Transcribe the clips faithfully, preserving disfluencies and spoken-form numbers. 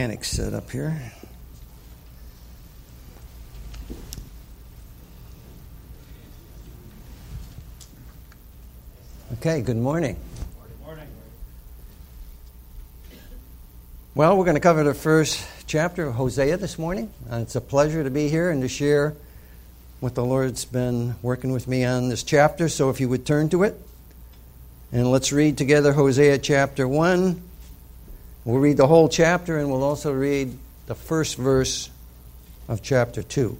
mechanic set up here. Okay, good morning. Good morning. Well, we're going to cover the first chapter of Hosea this morning. Uh, it's a pleasure to be here and to share what the Lord's been working with me on this chapter. So if you would turn to it, and let's read together Hosea chapter one. We'll read the whole chapter, and we'll also read the first verse of chapter two.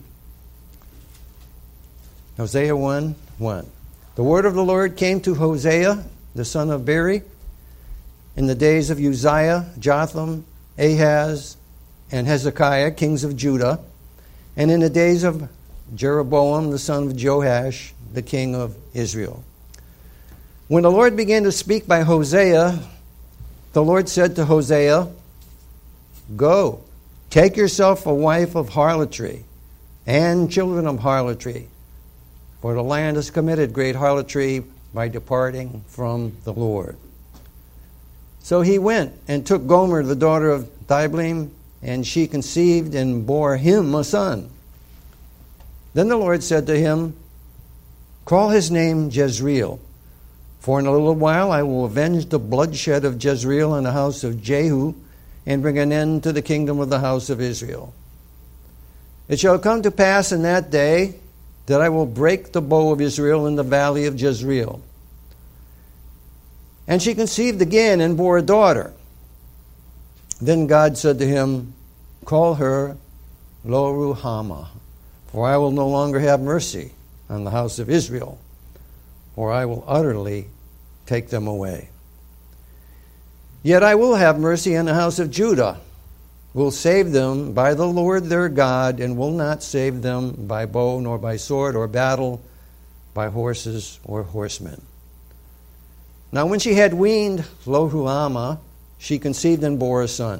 Hosea one, one. The word of the Lord came to Hosea, the son of Beeri, in the days of Uzziah, Jotham, Ahaz, and Hezekiah, kings of Judah, and in the days of Jeroboam, the son of Joash, the king of Israel. When the Lord began to speak by Hosea, the Lord said to Hosea, "Go, take yourself a wife of harlotry and children of harlotry, for the land has committed great harlotry by departing from the Lord." So he went and took Gomer, the daughter of Diblaim, and she conceived and bore him a son. Then the Lord said to him, "Call his name Jezreel, for in a little while I will avenge the bloodshed of Jezreel in the house of Jehu, and bring an end to the kingdom of the house of Israel. It shall come to pass in that day that I will break the bow of Israel in the valley of Jezreel." And she conceived again and bore a daughter. Then God said to him, "Call her Lo-ruhamah, for I will no longer have mercy on the house of Israel, for I will utterly take them away. Yet I will have mercy on the house of Judah, will save them by the Lord their God, and will not save them by bow, nor by sword, or battle, by horses or horsemen." Now when she had weaned Lo-ruhamah, she conceived and bore a son.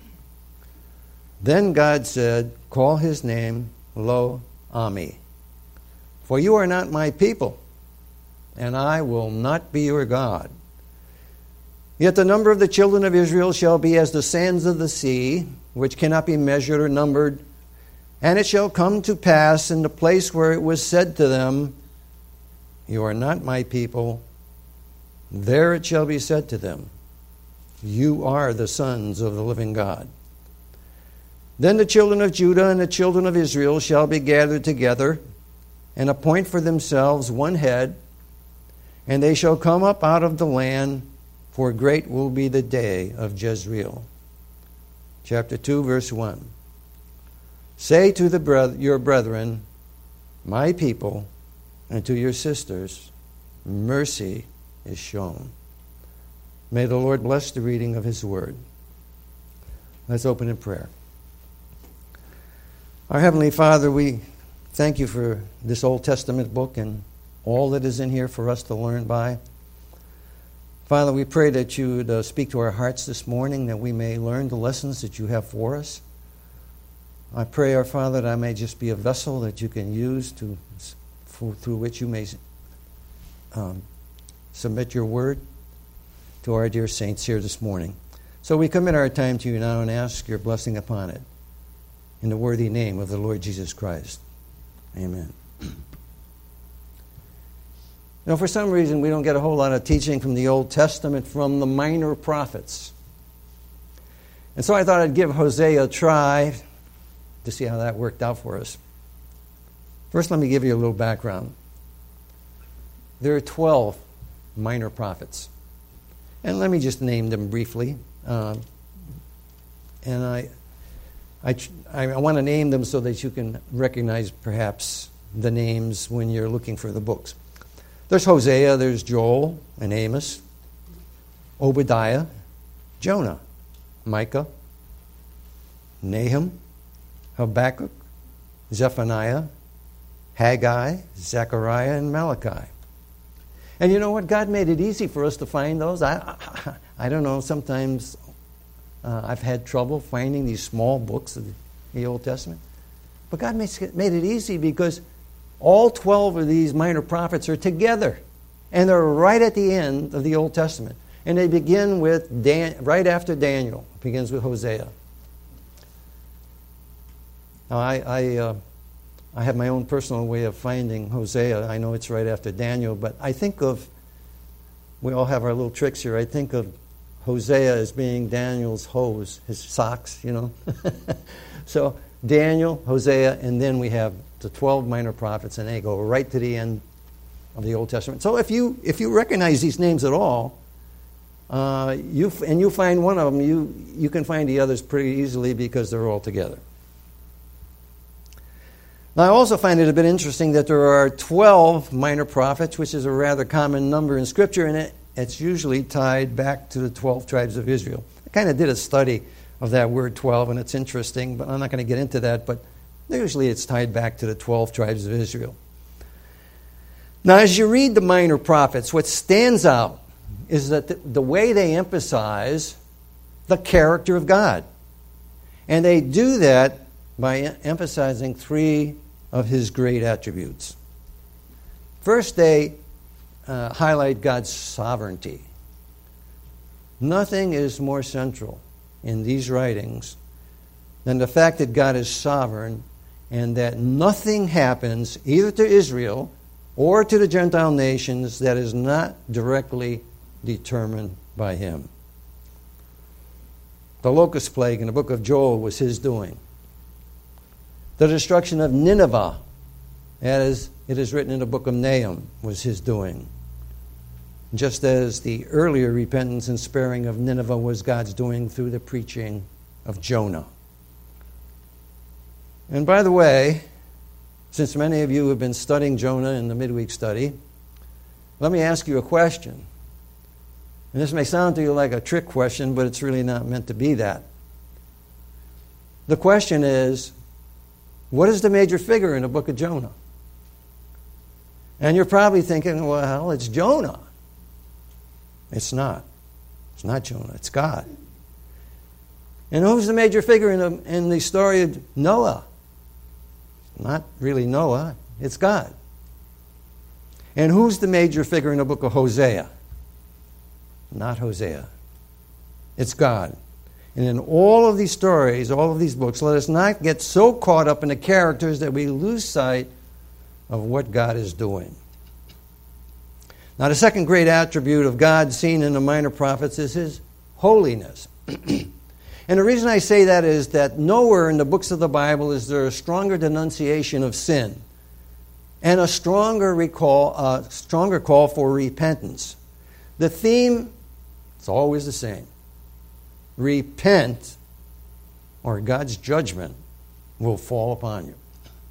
Then God said, "Call his name Lo-ammi, for you are not my people, and I will not be your God. Yet the number of the children of Israel shall be as the sands of the sea, which cannot be measured or numbered. And it shall come to pass in the place where it was said to them, 'You are not my people,' there it shall be said to them, 'You are the sons of the living God.' Then the children of Judah and the children of Israel shall be gathered together, and appoint for themselves one head, and they shall come up out of the land, for great will be the day of Jezreel." Chapter two, verse one. "Say to the breth- your brethren, my people, and to your sisters, mercy is shown." May the Lord bless the reading of his word. Let's open in prayer. Our Heavenly Father, we thank you for this Old Testament book and all that is in here for us to learn by. Father, we pray that you would uh, speak to our hearts this morning, that we may learn the lessons that you have for us. I pray, our Father, that I may just be a vessel that you can use to for, through which you may um, submit your word to our dear saints here this morning. So we commit our time to you now and ask your blessing upon it. In the worthy name of the Lord Jesus Christ. Amen. Now, for some reason, we don't get a whole lot of teaching from the Old Testament from the minor prophets. And so I thought I'd give Hosea a try to see how that worked out for us. First, let me give you a little background. There are twelve minor prophets. And let me just name them briefly. Uh, and I, I, I want to name them so that you can recognize perhaps the names when you're looking for the books. There's Hosea, there's Joel and Amos, Obadiah, Jonah, Micah, Nahum, Habakkuk, Zephaniah, Haggai, Zechariah, and Malachi. And you know what? God made it easy for us to find those. I, I, I don't know, sometimes uh, I've had trouble finding these small books of the Old Testament. But God made, made it easy because all twelve of these minor prophets are together. And they're right at the end of the Old Testament. And they begin with, Dan, right after Daniel. It begins with Hosea. Now, I I, uh, I have my own personal way of finding Hosea. I know it's right after Daniel, but I think of, we all have our little tricks here. I think of Hosea as being Daniel's hose, his socks, you know. So Daniel, Hosea, and then we have the twelve minor prophets, and they go right to the end of the Old Testament. So if you if you recognize these names at all, uh, you f- and you find one of them, you you can find the others pretty easily because they're all together. Now, I also find it a bit interesting that there are twelve minor prophets, which is a rather common number in Scripture, and it, it's usually tied back to the twelve tribes of Israel. I kind of did a study of that word twelve, and it's interesting, but I'm not going to get into that, but usually it's tied back to the twelve tribes of Israel. Now, as you read the minor prophets, what stands out is that the, the way they emphasize the character of God. And they do that by emphasizing three of his great attributes. First, they uh, highlight God's sovereignty. Nothing is more central in these writings than the fact that God is sovereign and that nothing happens either to Israel or to the Gentile nations that is not directly determined by him. The locust plague in the book of Joel was his doing. The destruction of Nineveh, as it is written in the book of Nahum, was his doing. Just as the earlier repentance and sparing of Nineveh was God's doing through the preaching of Jonah. And by the way, since many of you have been studying Jonah in the midweek study, let me ask you a question. And this may sound to you like a trick question, but it's really not meant to be that. The question is, what is the major figure in the book of Jonah? And you're probably thinking, well, it's Jonah. It's not. It's not Jonah. It's God. And who's the major figure in the, in the story of Noah? Not really Noah. It's God. And who's the major figure in the book of Hosea? Not Hosea. It's God. And in all of these stories, all of these books, let us not get so caught up in the characters that we lose sight of what God is doing. Now, the second great attribute of God seen in the minor prophets is his holiness. And the reason I say that is that nowhere in the books of the Bible is there a stronger denunciation of sin and a stronger recall, a stronger call for repentance. The theme is always the same. Repent, or God's judgment will fall upon you.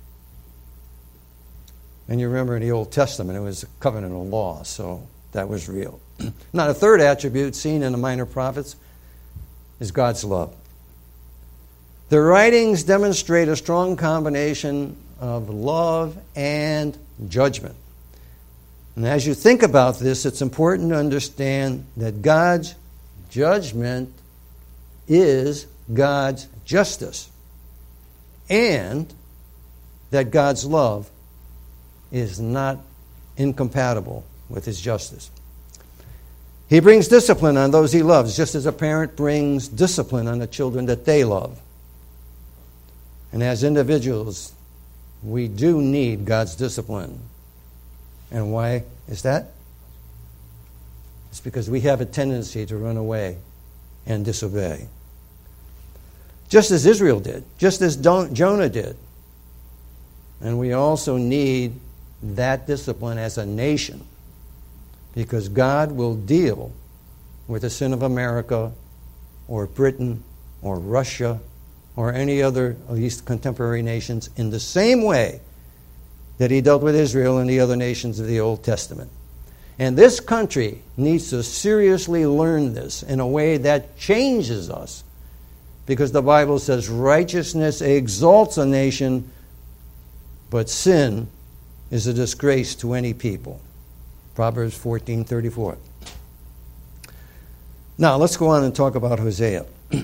And you remember in the Old Testament, it was a covenant of law, so that was real. Now, the third attribute seen in the minor prophets is God's love. Their writings demonstrate a strong combination of love and judgment. And as you think about this, it's important to understand that God's judgment is God's justice, and that God's love is not incompatible with his justice. He brings discipline on those he loves, just as a parent brings discipline on the children that they love. And as individuals, we do need God's discipline. And why is that? It's because we have a tendency to run away and disobey. Just as Israel did, just as Jonah did. And we also need that discipline as a nation, because God will deal with the sin of America or Britain or Russia or any other of these contemporary nations in the same way that he dealt with Israel and the other nations of the Old Testament. And this country needs to seriously learn this in a way that changes us, because the Bible says righteousness exalts a nation, but sin is a disgrace to any people. Proverbs fourteen thirty-four. Now, let's go on and talk about Hosea.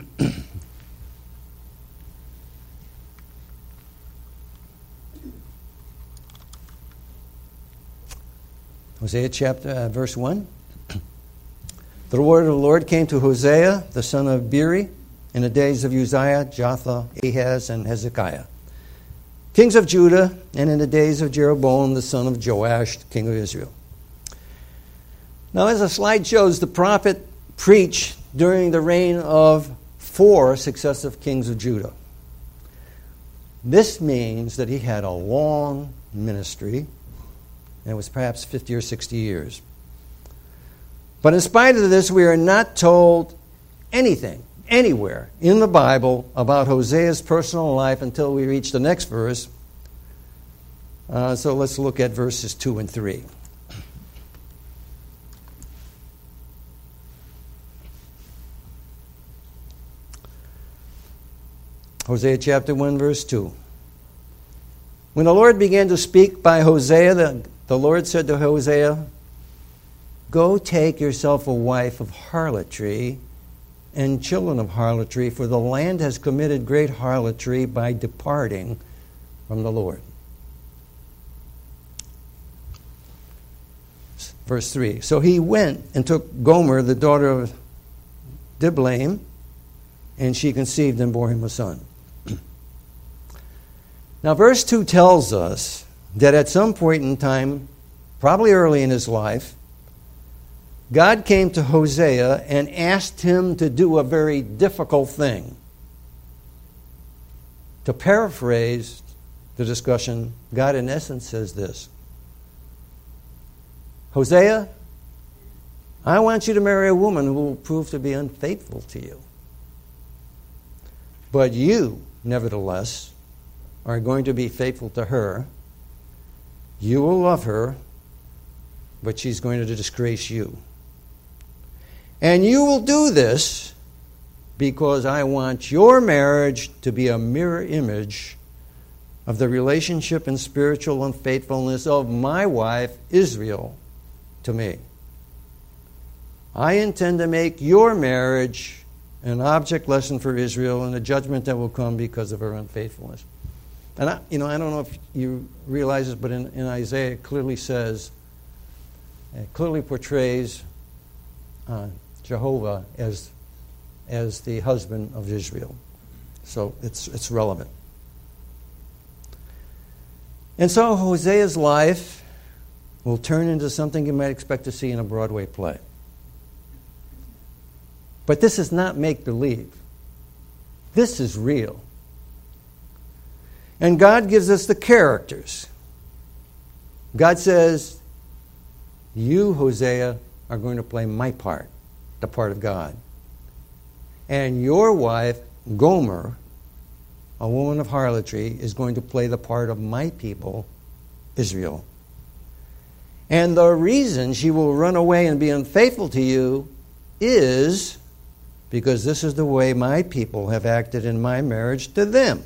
Hosea chapter, uh, verse one. The word of the Lord came to Hosea, the son of Beeri, in the days of Uzziah, Jotham, Ahaz, and Hezekiah, kings of Judah, and in the days of Jeroboam, the son of Joash, king of Israel. Now, as the slide shows, the prophet preached during the reign of four successive kings of Judah. This means that he had a long ministry, and it was perhaps fifty or sixty years. But in spite of this, we are not told anything, anywhere in the Bible about Hosea's personal life until we reach the next verse. Uh, so let's look at verses two and three. Hosea chapter one, verse two. When the Lord began to speak by Hosea, the, the Lord said to Hosea, "Go take yourself a wife of harlotry and children of harlotry, for the land has committed great harlotry by departing from the Lord." Verse three. So he went and took Gomer, the daughter of Diblaim, and she conceived and bore him a son. Now, verse two tells us that at some point in time, probably early in his life, God came to Hosea and asked him to do a very difficult thing. To paraphrase the discussion, God in essence says this: Hosea, I want you to marry a woman who will prove to be unfaithful to you. But you, nevertheless, are going to be faithful to her. You will love her, but she's going to disgrace you. And you will do this because I want your marriage to be a mirror image of the relationship and spiritual unfaithfulness of my wife, Israel, to me. I intend to make your marriage an object lesson for Israel and the judgment that will come because of her unfaithfulness. And I, you know, I don't know if you realize this, but in, in Isaiah it clearly says, it clearly portrays uh, Jehovah as as the husband of Israel. So it's it's relevant. And so Hosea's life will turn into something you might expect to see in a Broadway play. But this is not make-believe. This is real. And God gives us the characters. God says, you, Hosea, are going to play my part, the part of God. And your wife, Gomer, a woman of harlotry, is going to play the part of my people, Israel. And the reason she will run away and be unfaithful to you is because this is the way my people have acted in my marriage to them.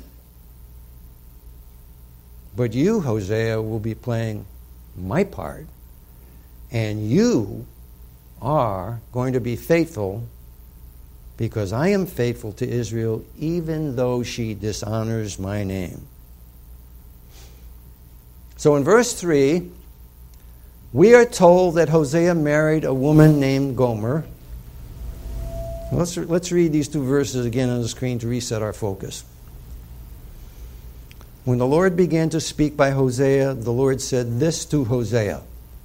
But you, Hosea, will be playing my part, and you are going to be faithful because I am faithful to Israel even though she dishonors my name. So in verse three, we are told that Hosea married a woman named Gomer. Let's, let's read these two verses again on the screen to reset our focus. When the Lord began to speak by Hosea, the Lord said this to Hosea: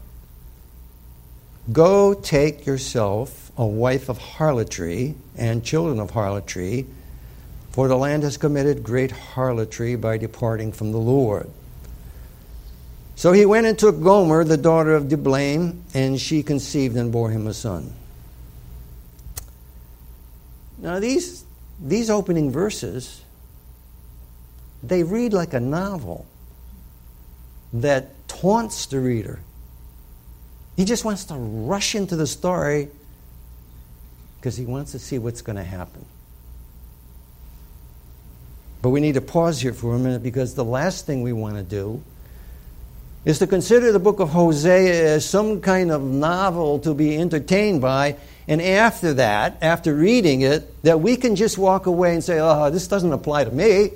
Go take yourself a wife of harlotry and children of harlotry, for the land has committed great harlotry by departing from the Lord. So he went and took Gomer, the daughter of Diblaim, and she conceived and bore him a son. Now these, these opening verses, they read like a novel that taunts the reader. He just wants to rush into the story because he wants to see what's going to happen. But we need to pause here for a minute, because the last thing we want to do is to consider the book of Hosea as some kind of novel to be entertained by, and after that, after reading it, that we can just walk away and say, oh, this doesn't apply to me.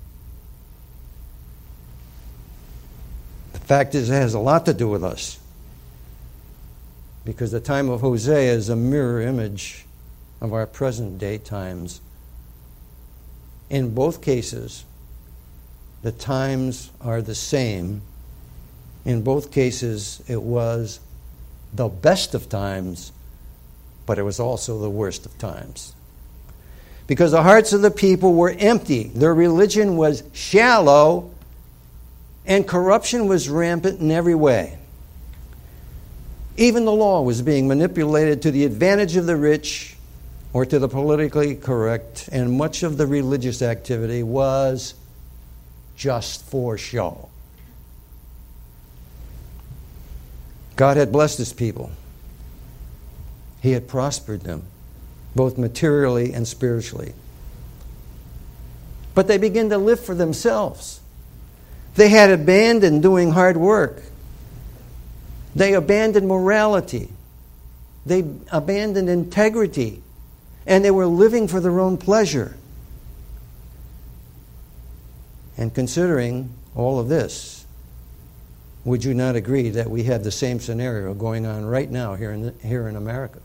The fact is, it has a lot to do with us, because the time of Hosea is a mirror image of our present day times. In both cases, the times are the same. In both cases, it was the best of times, but it was also the worst of times. Because the hearts of the people were empty. Their religion was shallow, and corruption was rampant in every way. Even the law was being manipulated to the advantage of the rich or to the politically correct, and much of the religious activity was just for show. God had blessed His people. He had prospered them, both materially and spiritually. But they began to live for themselves. They had abandoned doing hard work. They abandoned morality. They abandoned integrity. And they were living for their own pleasure. And considering all of this, would you not agree that we have the same scenario going on right now here in, the, here in America?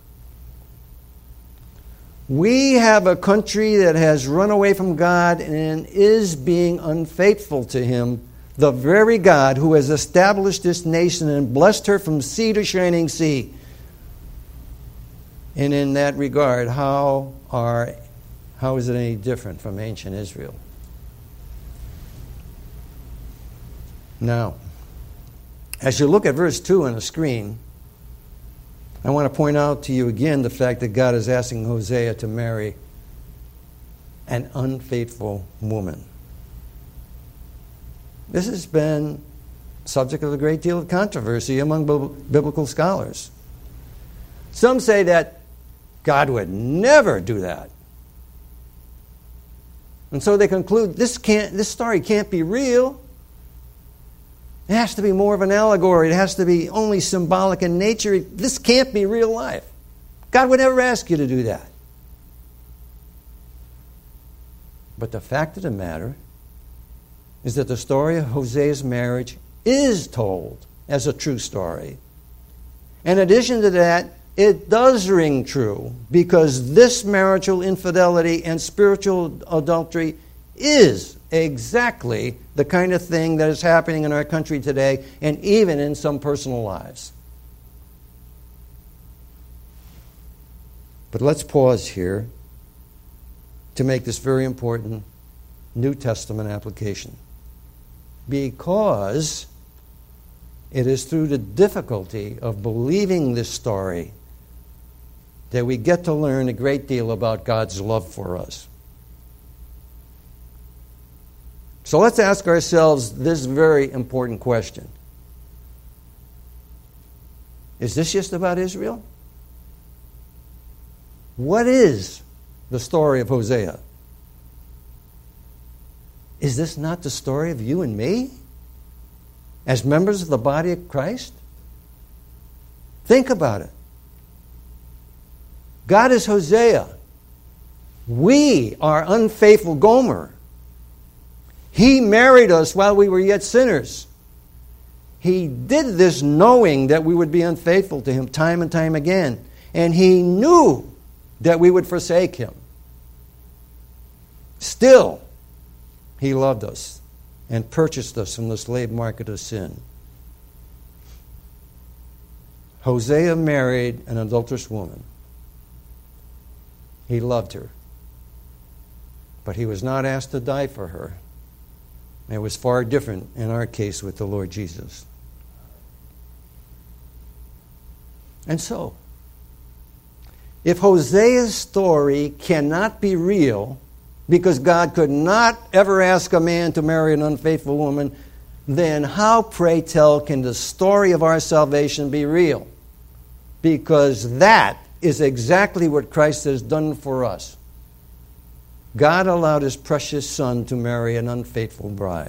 We have a country that has run away from God and is being unfaithful to Him, the very God who has established this nation and blessed her from sea to shining sea. And in that regard, how are how is it any different from ancient Israel? Now, as you look at verse two on the screen, I want to point out to you again the fact that God is asking Hosea to marry an unfaithful woman. This has been subject of a great deal of controversy among biblical scholars. Some say that God would never do that. And so they conclude this can't this story can't be real. It has to be more of an allegory. It has to be only symbolic in nature. This can't be real life. God would never ask you to do that. But the fact of the matter is that the story of Hosea's marriage is told as a true story. In addition to that, it does ring true because this marital infidelity and spiritual adultery is exactly the kind of thing that is happening in our country today and even in some personal lives. But let's pause here to make this very important New Testament application. Because it is through the difficulty of believing this story that we get to learn a great deal about God's love for us. So let's ask ourselves this very important question. Is this just about Israel? What is the story of Hosea? Is this not the story of you and me as members of the body of Christ? Think about it. God is Hosea. We are unfaithful Gomer. He married us while we were yet sinners. He did this knowing that we would be unfaithful to Him time and time again. And He knew that we would forsake Him. Still, He loved us and purchased us from the slave market of sin. Hosea married an adulterous woman. He loved her. But he was not asked to die for her. It was far different in our case with the Lord Jesus. And so, if Hosea's story cannot be real, because God could not ever ask a man to marry an unfaithful woman, then how, pray tell, can the story of our salvation be real? Because that is exactly what Christ has done for us. God allowed His precious Son to marry an unfaithful bride.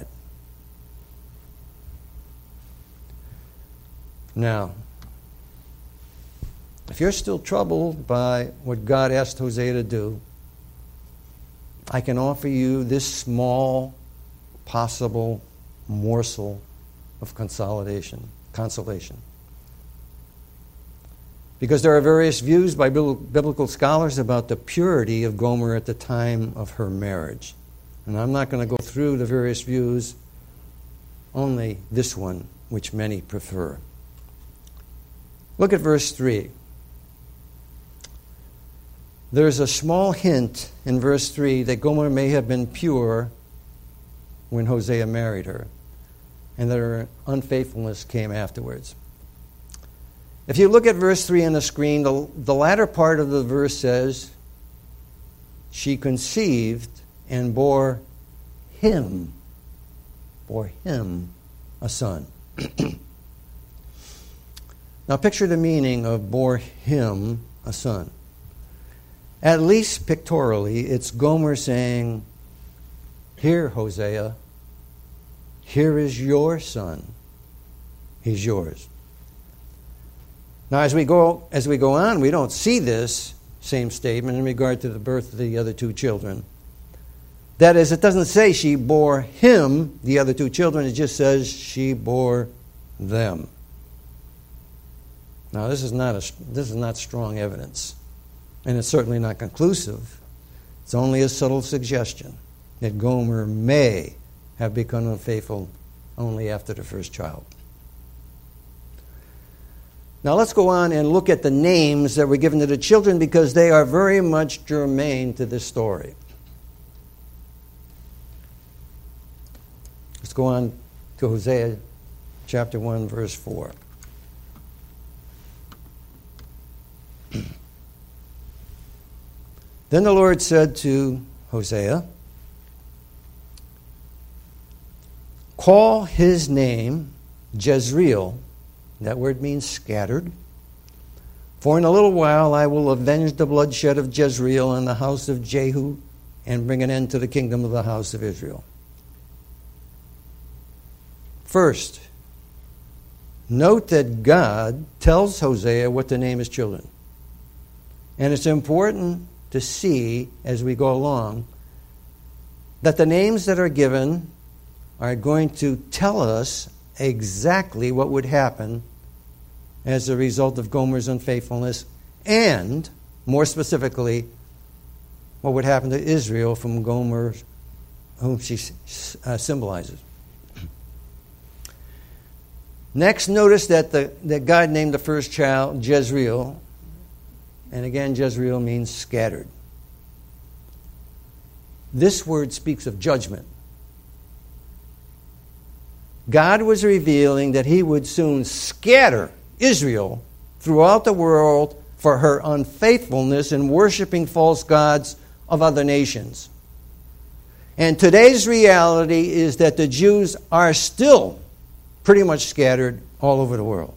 Now, if you're still troubled by what God asked Hosea to do, I can offer you this small possible morsel of consolidation, consolation. Because there are various views by biblical scholars about the purity of Gomer at the time of her marriage. And I'm not going to go through the various views, only this one, which many prefer. Look at verse three. There's a small hint in verse three that Gomer may have been pure when Hosea married her, and that her unfaithfulness came afterwards. If you look at verse three on the screen, the, the latter part of the verse says, she conceived and bore him, bore him a son. Now picture the meaning of bore him a son. At least pictorially, it's Gomer saying, here, Hosea, here is your son. He's yours. Now, as we go as we go on, we don't see this same statement in regard to the birth of the other two children. That is, it doesn't say she bore him, the other two children. It just says she bore them. Now, this is not a, this is not strong evidence, and it's certainly not conclusive. It's only a subtle suggestion that Gomer may have become unfaithful only after the first child. Now let's go on and look at the names that were given to the children, because they are very much germane to this story. Let's go on to Hosea chapter one, verse four. Then the Lord said to Hosea, call his name Jezreel. That word means scattered. For in a little while I will avenge the bloodshed of Jezreel and the house of Jehu, and bring an end to the kingdom of the house of Israel. First, note that God tells Hosea what to name his children. And it's important to see as we go along that the names that are given are going to tell us exactly what would happen as a result of Gomer's unfaithfulness, and, more specifically, what would happen to Israel from Gomer, whom she uh, symbolizes. Next, notice that, the, that God named the first child Jezreel, and again, Jezreel means scattered. This word speaks of judgment. God was revealing that he would soon scatter Israel throughout the world for her unfaithfulness in worshiping false gods of other nations. And today's reality is that the Jews are still pretty much scattered all over the world.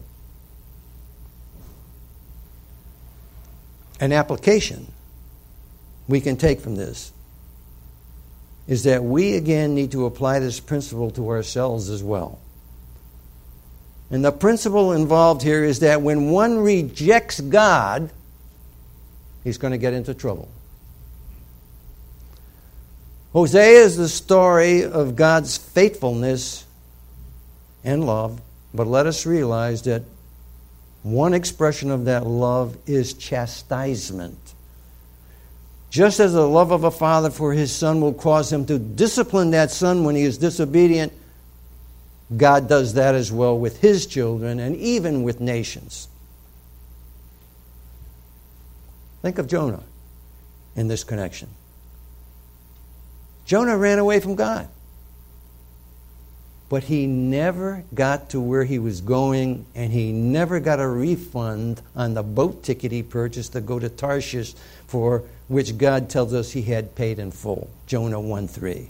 An application we can take from this is that we again need to apply this principle to ourselves as well. And the principle involved here is that when one rejects God, he's going to get into trouble. Hosea is the story of God's faithfulness and love, but let us realize that one expression of that love is chastisement. Just as the love of a father for his son will cause him to discipline that son when he is disobedient, God does that as well with his children and even with nations. Think of Jonah in this connection. Jonah ran away from God, but he never got to where he was going, and he never got a refund on the boat ticket he purchased to go to Tarshish, for which God tells us he had paid in full. Jonah one three.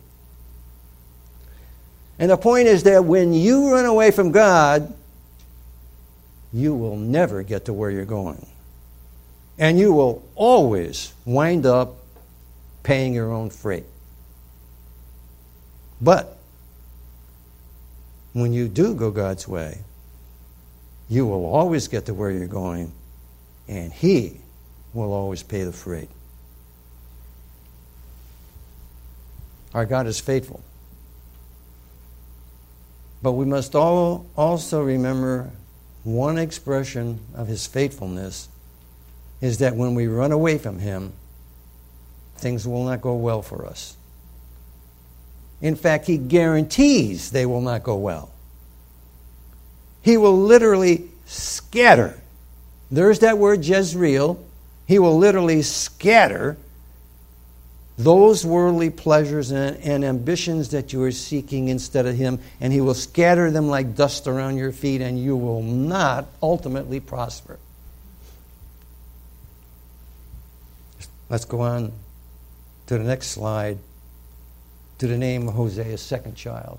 And the point is that when you run away from God, you will never get to where you're going. And you will always wind up paying your own freight. But when you do go God's way, you will always get to where you're going, and he will always pay the freight. Our God is faithful. But we must all also remember one expression of his faithfulness is that when we run away from him, things will not go well for us. In fact, he guarantees they will not go well. He will literally scatter. There's that word Jezreel. He will literally scatter those worldly pleasures and, and ambitions that you are seeking instead of him, and he will scatter them like dust around your feet, and you will not ultimately prosper. Let's go on to the next slide, to the name of Hosea's second child.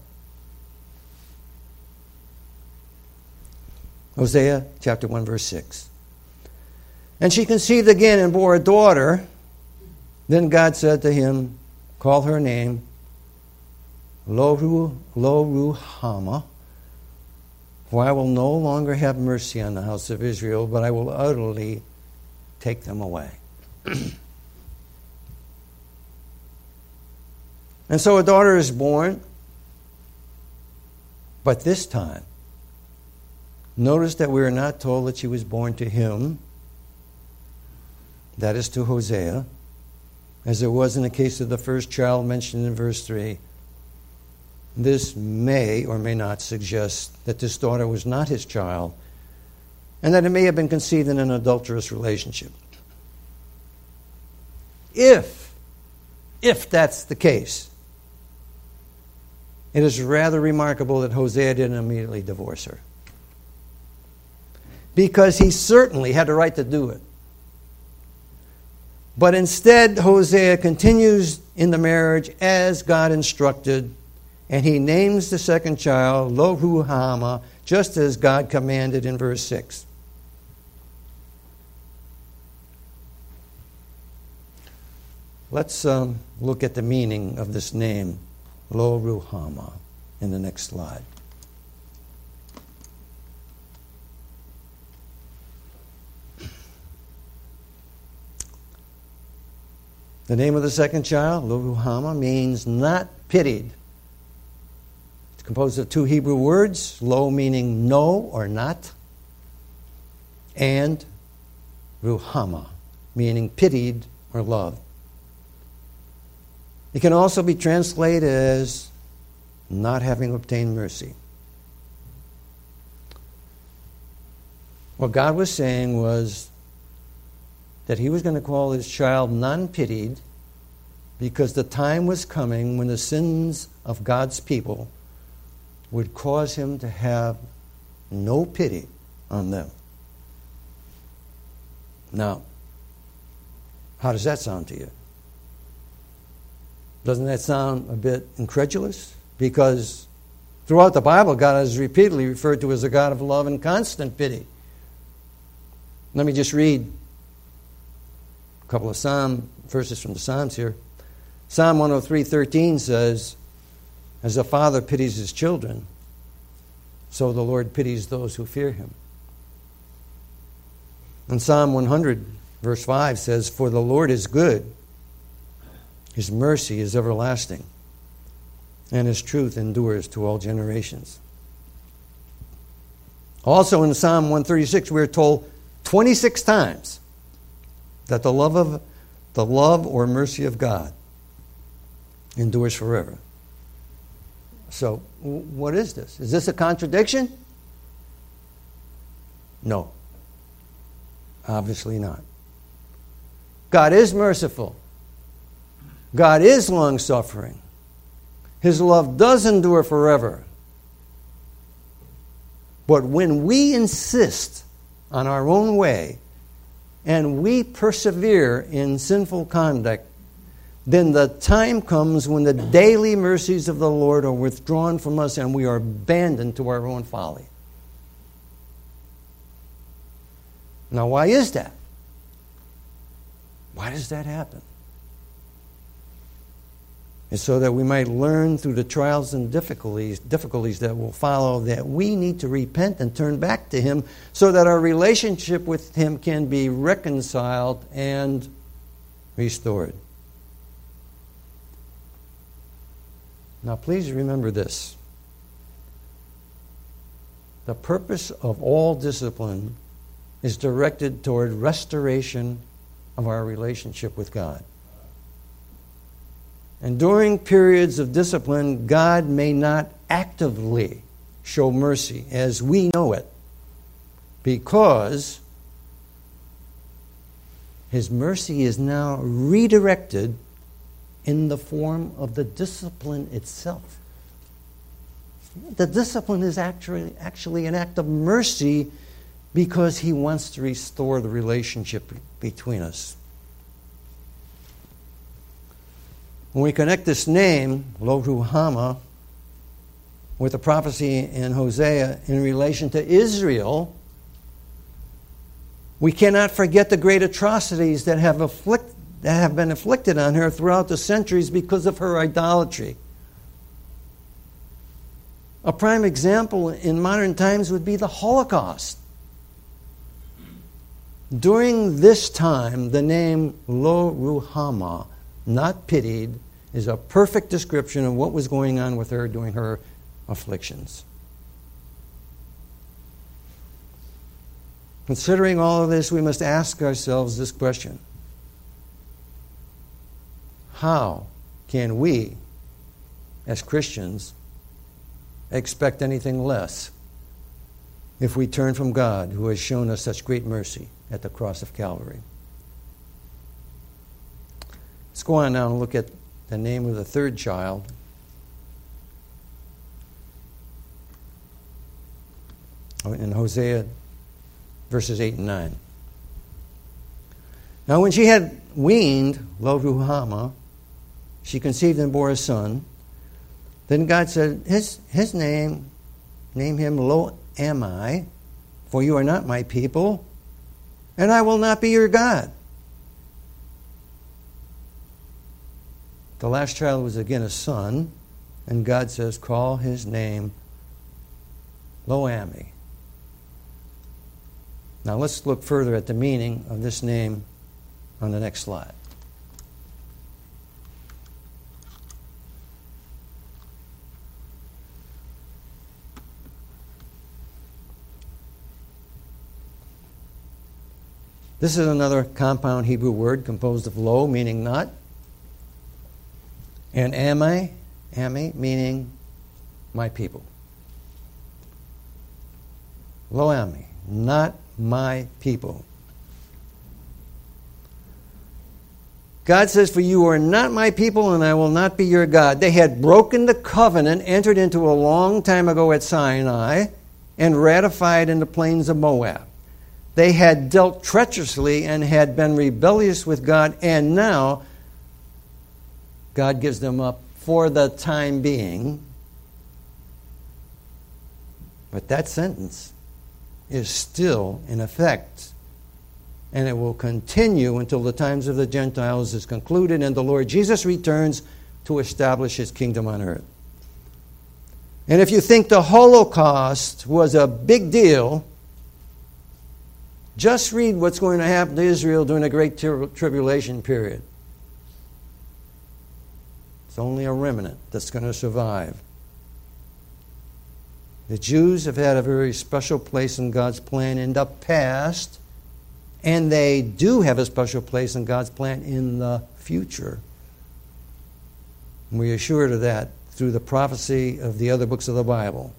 Hosea chapter one, verse six. And she conceived again and bore a daughter. Then God said to him, call her name Lo-Ru- Lo-Ruhamah, for I will no longer have mercy on the house of Israel, but I will utterly take them away. And so a daughter is born, but this time, notice that we are not told that she was born to him, that is to Hosea, as it was in the case of the first child mentioned in verse three. This may or may not suggest that this daughter was not his child, and that it may have been conceived in an adulterous relationship. If, if that's the case, it is rather remarkable that Hosea didn't immediately divorce her, because he certainly had the right to do it. But instead, Hosea continues in the marriage as God instructed, and he names the second child Lo-Ruhamah, just as God commanded in verse six. Let's um, look at the meaning of this name, Lo-Ruhamah, in the next slide. The name of the second child, Lo-Ruhamah, means not pitied. It's composed of two Hebrew words, lo meaning no or not, and Ruhamah, meaning pitied or loved. It can also be translated as not having obtained mercy. What God was saying was that he was going to call his child non-pitied, because the time was coming when the sins of God's people would cause him to have no pity on them. Now, how does that sound to you? Doesn't that sound a bit incredulous? Because throughout the Bible, God is repeatedly referred to as a God of love and constant pity. Let me just read a couple of Psalm verses from the Psalms here. Psalm one oh three thirteen says, as a father pities his children, so the Lord pities those who fear him. And Psalm one hundred verse five says, for the Lord is good, his mercy is everlasting, and his truth endures to all generations. Also in Psalm one thirty-six, we are told twenty-six times that the love of the love or mercy of God endures forever. So, what is this? Is this a contradiction? No. Obviously not. God is merciful. God is long-suffering. His love does endure forever. But when we insist on our own way and we persevere in sinful conduct, then the time comes when the daily mercies of the Lord are withdrawn from us and we are abandoned to our own folly. Now, why is that? Why does that happen? It's so that we might learn through the trials and difficulties, difficulties that will follow, that we need to repent and turn back to him so that our relationship with him can be reconciled and restored. Now, please remember this. The purpose of all discipline is directed toward restoration of our relationship with God. And during periods of discipline, God may not actively show mercy as we know it, because His mercy is now redirected in the form of the discipline itself. The discipline is actually, actually an act of mercy because He wants to restore the relationship between us. When we connect this name, Lo Ruhamah, with the prophecy in Hosea in relation to Israel, we cannot forget the great atrocities that have, afflict, that have been inflicted on her throughout the centuries because of her idolatry. A prime example in modern times would be the Holocaust. During this time, the name Lo Ruhamah, not pitied, is a perfect description of what was going on with her during her afflictions. Considering all of this, we must ask ourselves this question: how can we, as Christians, expect anything less if we turn from God, who has shown us such great mercy at the cross of Calvary? Let's go on now and look at the name of the third child. In Hosea, verses eight and nine. Now when she had weaned, Lo Ruhamah, she conceived and bore a son. Then God said, his, his name, name him Lo Ami, for you are not my people, and I will not be your God. The last child was again a son, and God says, call his name Lo Ami. Now let's look further at the meaning of this name on the next slide. This is another compound Hebrew word composed of lo, meaning not, and ami, ami, meaning my people. Lo ami, not my people. God says, for you are not my people, and I will not be your God. They had broken the covenant entered into a long time ago at Sinai and ratified in the plains of Moab. They had dealt treacherously and had been rebellious with God, and now God gives them up for the time being. But that sentence is still in effect, and it will continue until the times of the Gentiles is concluded and the Lord Jesus returns to establish His kingdom on earth. And if you think the Holocaust was a big deal, just read what's going to happen to Israel during the Great Tribulation period. It's only a remnant that's going to survive. The Jews have had a very special place in God's plan in the past, and they do have a special place in God's plan in the future. And we are assured of that through the prophecy of the other books of the Bible.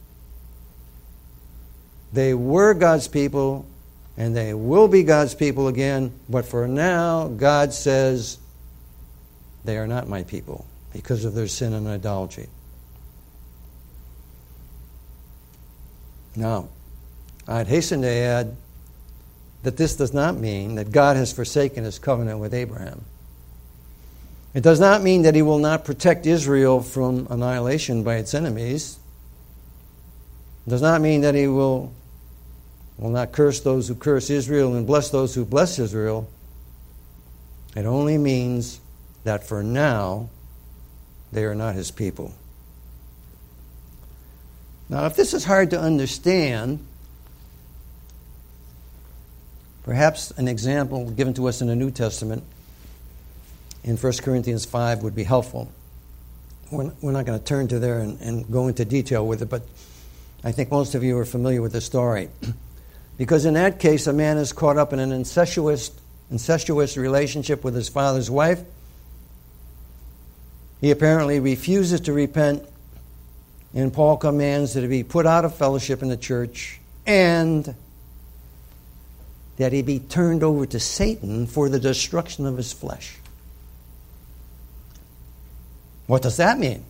They were God's people, and they will be God's people again, but for now, God says, they are not my people because of their sin and idolatry. Now, I'd hasten to add that this does not mean that God has forsaken His covenant with Abraham. It does not mean that He will not protect Israel from annihilation by its enemies. It does not mean that He will will not curse those who curse Israel and bless those who bless Israel. It only means that for now, they are not His people. Now, if this is hard to understand, perhaps an example given to us in the New Testament in First Corinthians five would be helpful. We're not going to turn to there and, and go into detail with it, but I think most of you are familiar with the story. Because in that case, a man is caught up in an incestuous, incestuous relationship with his father's wife. He apparently refuses to repent, and Paul commands that he be put out of fellowship in the church and that he be turned over to Satan for the destruction of his flesh. What does that mean?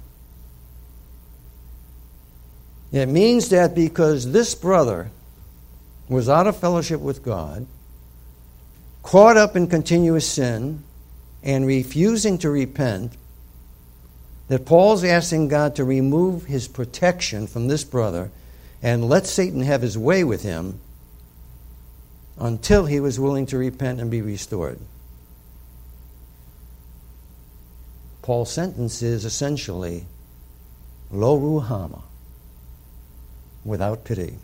It means that because this brother was out of fellowship with God, caught up in continuous sin, and refusing to repent, that Paul's asking God to remove his protection from this brother and let Satan have his way with him until he was willing to repent and be restored. Paul's sentence is essentially lo ruhama, without pity.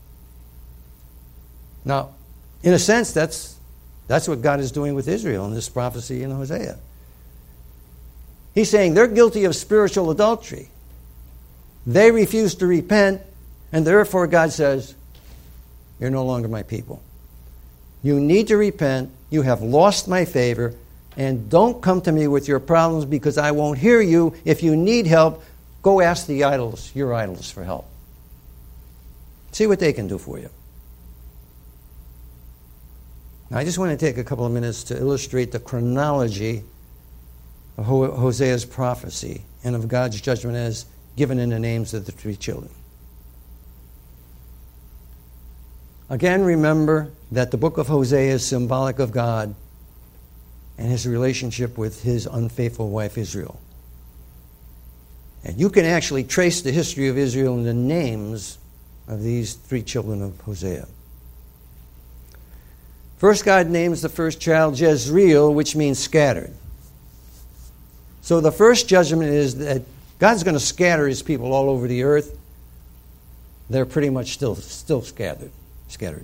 Now, in a sense, that's that's what God is doing with Israel in this prophecy in Hosea. He's saying they're guilty of spiritual adultery. They refuse to repent, and therefore God says, you're no longer my people. You need to repent. You have lost my favor, and don't come to me with your problems because I won't hear you. If you need help, go ask the idols, your idols, for help. See what they can do for you. Now, I just want to take a couple of minutes to illustrate the chronology of Hosea's prophecy and of God's judgment as given in the names of the three children. Again, remember that the book of Hosea is symbolic of God and his relationship with his unfaithful wife Israel. And you can actually trace the history of Israel in the names of these three children of Hosea. First, God names the first child Jezreel, which means scattered. So the first judgment is that God's going to scatter his people all over the earth. They're pretty much still, still scattered. Scattered.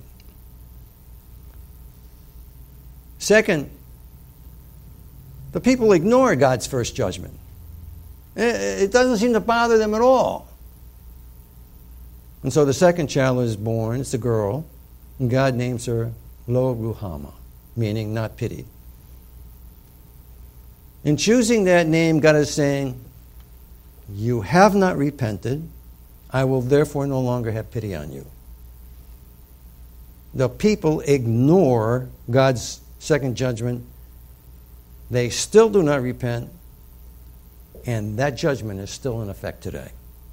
Second, the people ignore God's first judgment. It doesn't seem to bother them at all. And so the second child is born. It's a girl. And God names her Lo Ruhama, meaning not pitied. In choosing that name, God is saying, you have not repented. I will therefore no longer have pity on you. The people ignore God's second judgment. They still do not repent. And that judgment is still in effect today.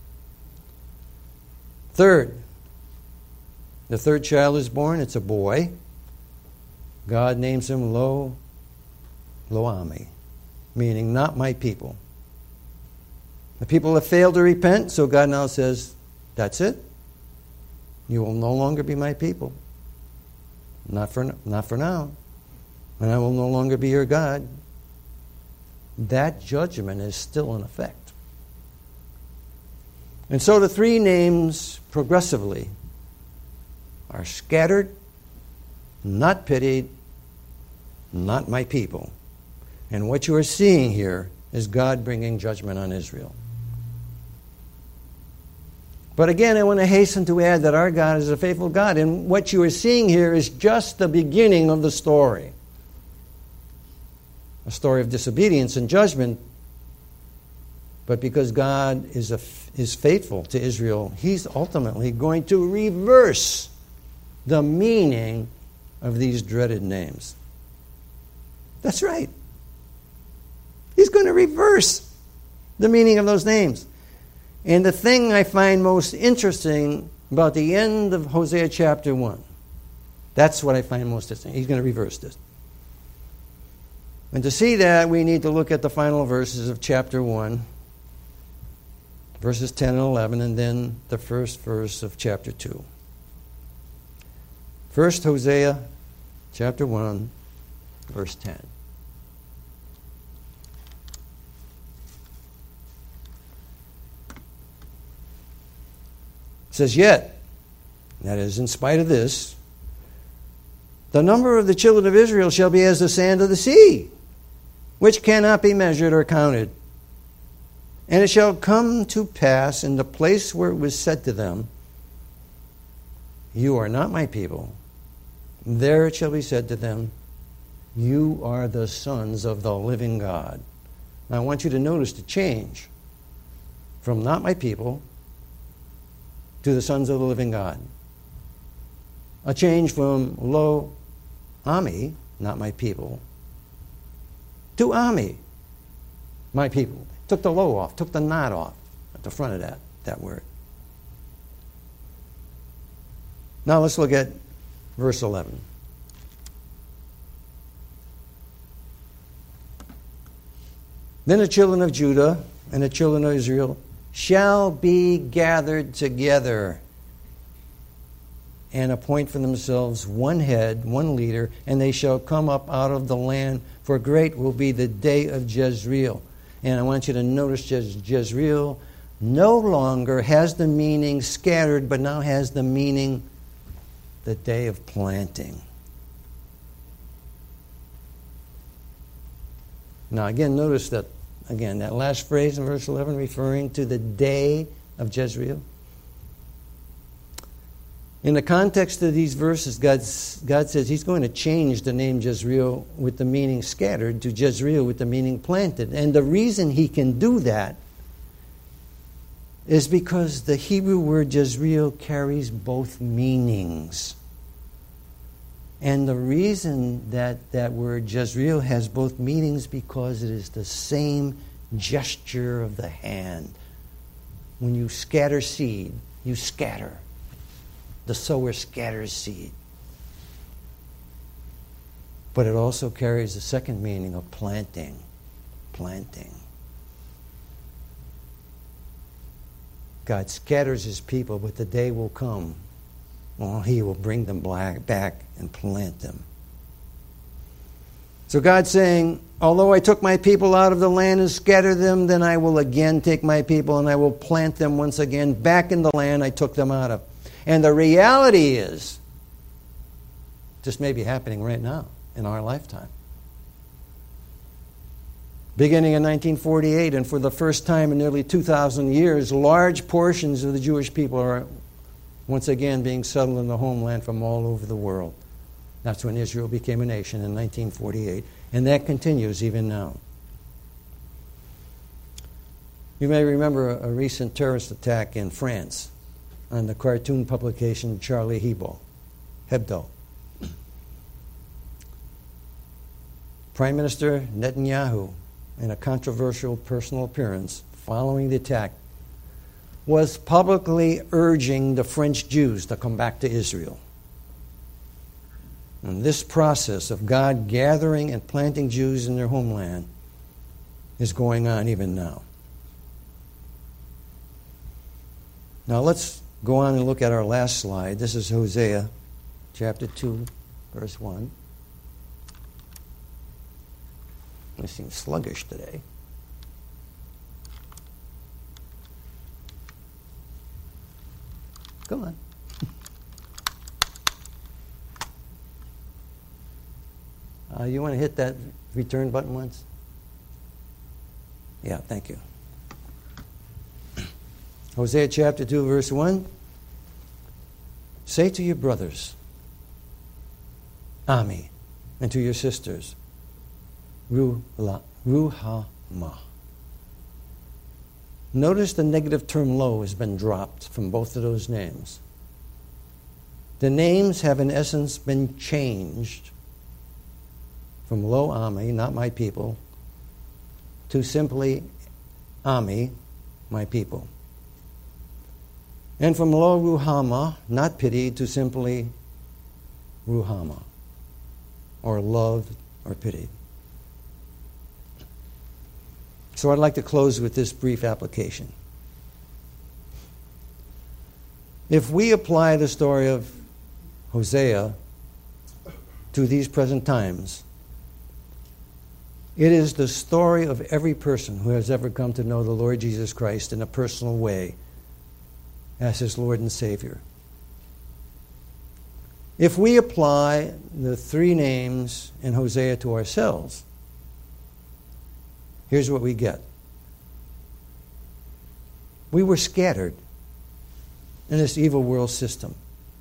Third, the third child is born. It's a boy. God names him Lo Loami, meaning not my people. The people have failed to repent, so God now says, that's it. You will no longer be my people. Not for, not for now. And I will no longer be your God. That judgment is still in effect. And so the three names progressively are scattered, not pitied, not my people. And what you are seeing here is God bringing judgment on Israel. But again, I want to hasten to add that our God is a faithful God. And what you are seeing here is just the beginning of the story. A story of disobedience and judgment. But because God is, a, is faithful to Israel, he's ultimately going to reverse the meaning of these dreaded names. That's right. He's going to reverse the meaning of those names. And the thing I find most interesting about the end of Hosea chapter one, that's what I find most interesting. He's going to reverse this. And to see that, we need to look at the final verses of chapter one, verses ten and eleven, and then the first verse of chapter two. First, Hosea chapter one, verse ten. It says, yet, that is, in spite of this, the number of the children of Israel shall be as the sand of the sea, which cannot be measured or counted. And it shall come to pass in the place where it was said to them, you are not my people. There it shall be said to them, you are the sons of the living God. Now I want you to notice the change from not my people to the sons of the living God. A change from lo ami, not my people, to ami, my people. Took the lo off, took the not off at the front of that, that word. Now let's look at verse eleven. Then the children of Judah and the children of Israel shall be gathered together and appoint for themselves one head, one leader, and they shall come up out of the land, for great will be the day of Jezreel. And I want you to notice Jez- Jezreel no longer has the meaning scattered, but now has the meaning the day of planting. Now again, notice that, again, that last phrase in verse eleven referring to the day of Jezreel. In the context of these verses, God's, God says He's going to change the name Jezreel with the meaning scattered to Jezreel with the meaning planted. And the reason He can do that is because the Hebrew word Jezreel carries both meanings. And the reason that that word Jezreel has both meanings because it is the same gesture of the hand. When you scatter seed, you scatter. The sower scatters seed. But it also carries the second meaning of planting. Planting. God scatters His people, but the day will come when He will bring them back and plant them. So God's saying, although I took my people out of the land and scattered them, then I will again take my people and I will plant them once again back in the land I took them out of. And the reality is, this may be happening right now in our lifetime. Beginning in nineteen forty-eight, and for the first time in nearly two thousand years, large portions of the Jewish people are once again being settled in the homeland from all over the world. That's when Israel became a nation in nineteen forty-eight, and that continues even now. You may remember a, a recent terrorist attack in France on the cartoon publication Charlie Hebdo. Hebdo. Prime Minister Netanyahu, in a controversial personal appearance following the attack, was publicly urging the French Jews to come back to Israel. And this process of God gathering and planting Jews in their homeland is going on even now. Now let's go on and look at our last slide. This is Hosea chapter two, verse one. I seem sluggish today. Come on. Uh, you want to hit that return button once? Yeah, thank you. Hosea chapter two, verse one. Say to your brothers, Ami, and to your sisters, Ruhama. Notice the negative term lo has been dropped from both of those names. The names have in essence been changed from lo Ami, not my people, to simply Ami, my people. And from lo Ruhama, not pity, to simply Ruhama, or loved or pitied. So I'd like to close with this brief application. If we apply the story of Hosea to these present times, it is the story of every person who has ever come to know the Lord Jesus Christ in a personal way as his Lord and Savior. If we apply the three names in Hosea to ourselves, here's what we get. We were scattered in this evil world system.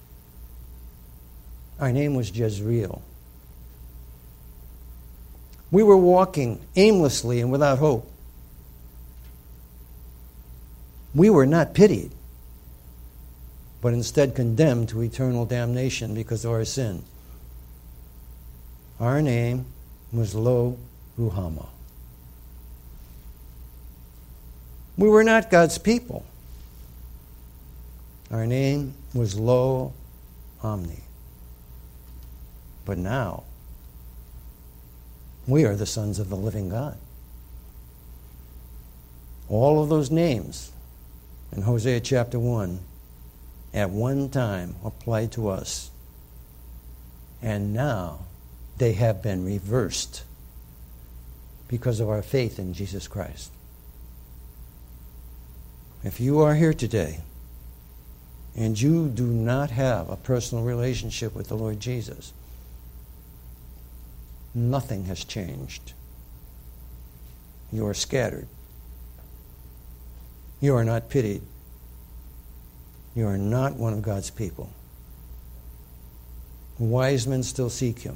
Our name was Jezreel. We were walking aimlessly and without hope. We were not pitied, but instead condemned to eternal damnation because of our sin. Our name was Lo Ruhamah. We were not God's people. Our name was Lo Omni. But now, we are the sons of the living God. All of those names in Hosea chapter one at one time applied to us. And now they have been reversed because of our faith in Jesus Christ. If you are here today and you do not have a personal relationship with the Lord Jesus, nothing has changed. You are scattered. You are not pitied. You are not one of God's people. Wise men still seek Him.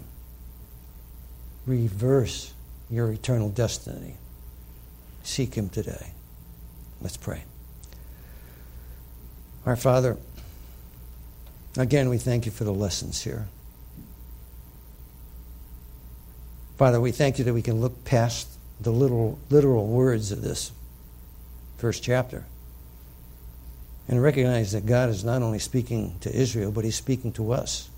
Reverse your eternal destiny. Seek Him today. Let's pray. Our Father, again, we thank You for the lessons here. Father, we thank You that we can look past the literal, literal words of this first chapter and recognize that God is not only speaking to Israel, but He's speaking to us.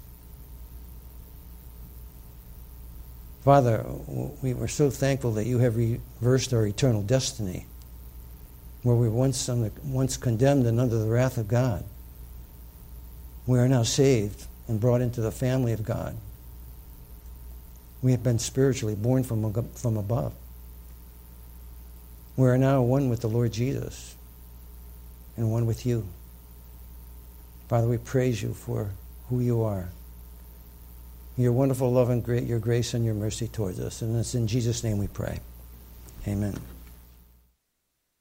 Father, we were so thankful that You have reversed our eternal destiny, where we were once, under, once condemned and under the wrath of God. We are now saved and brought into the family of God. We have been spiritually born from, from above. We are now one with the Lord Jesus and one with You. Father, we praise You for who You are, Your wonderful love and great, Your grace and Your mercy towards us. And it's in Jesus' name we pray. Amen.